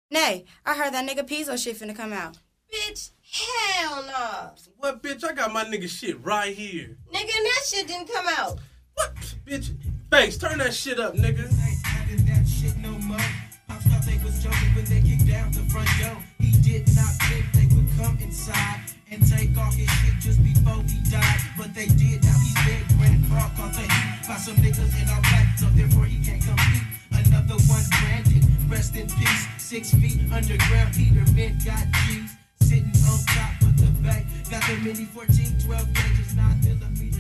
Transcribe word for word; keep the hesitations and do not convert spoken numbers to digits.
Nay, I heard that nigga Pizzo shit finna come out. Bitch, hell no. What, bitch? I got my nigga shit right here. Nigga, and that shit didn't come out. What, bitch? Thanks, turn that shit up, nigga. Ain't having that shit no more. Pops thought they was joking when they kicked down the front door. He did not think they would come inside and take off his shit just before he died. But they did, now he's dead. Granted, fraud caught the heat by some niggas in our black, so therefore he can't compete. Another one branded, rest in peace. Six feet underground, Peter Men got G's. Sitting on top of the bank, got the mini fourteen, twelve gauges, nine millimeter.